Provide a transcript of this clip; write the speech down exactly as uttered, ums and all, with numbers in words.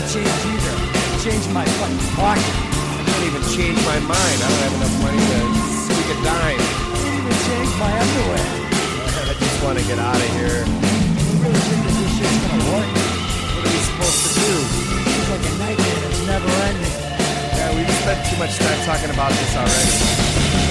change either. Change my fucking pocket. I can't even change my mind. I don't have enough money to speak a dime. I can't even change my underwear. I just want to get out of here. You really think that this shit's gonna work? What are we supposed to do? It's like a nightmare that's never ending. Yeah, we've spent too much time talking about this already.